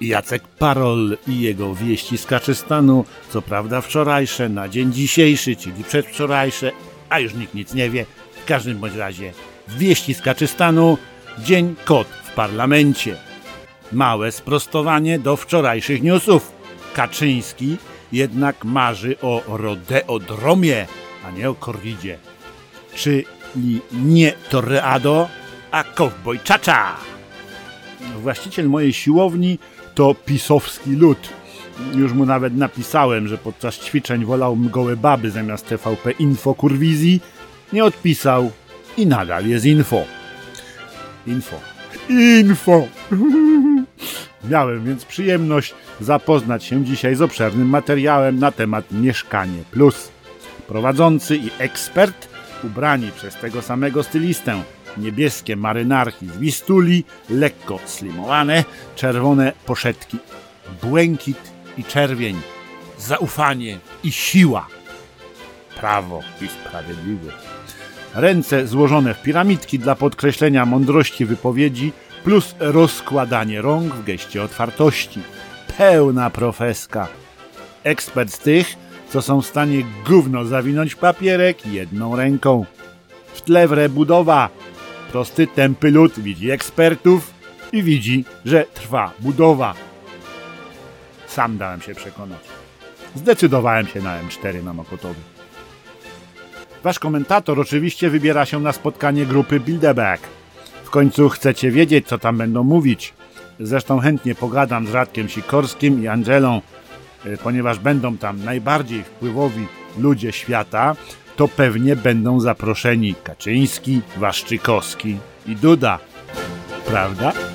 I Jacek Parol i jego wieści z Kaczystanu, co prawda wczorajsze, na dzień dzisiejszy, czyli przedwczorajsze, a już nikt nic nie wie. W każdym bądź razie wieści z Kaczystanu, dzień kot w parlamencie. Małe sprostowanie do wczorajszych newsów. Kaczyński jednak marzy o rodeodromie, a nie o korridzie. Czyli nie toreado, a cowboy cha-cha. Właściciel mojej siłowni to pisowski lud. Już mu nawet napisałem, że podczas ćwiczeń wolałbym gołe baby zamiast TVP Info Kurwizji. Nie odpisał i nadal jest info. Info! Miałem więc przyjemność zapoznać się dzisiaj z obszernym materiałem na temat Mieszkanie Plus. Prowadzący i ekspert, ubrani przez tego samego stylistę, niebieskie marynarki z Wistuli, lekko slimowane, czerwone poszetki, błękit i czerwień, zaufanie i siła, prawo i sprawiedliwość. Ręce złożone w piramidki dla podkreślenia mądrości wypowiedzi plus rozkładanie rąk w geście otwartości. Pełna profeska. Ekspert z tych, co są w stanie gówno zawinąć w papierek jedną ręką. W tle wre budowa. Prosty, tępy lud widzi ekspertów i widzi, że trwa budowa. Sam dałem się przekonać. Zdecydowałem się na M4 na Mokotowie. Wasz komentator oczywiście wybiera się na spotkanie grupy Bilderberg. W końcu chcecie wiedzieć, co tam będą mówić. Zresztą chętnie pogadam z Radkiem Sikorskim i Angelą, ponieważ będą tam najbardziej wpływowi ludzie świata, to pewnie będą zaproszeni Kaczyński, Waszczykowski i Duda. Prawda?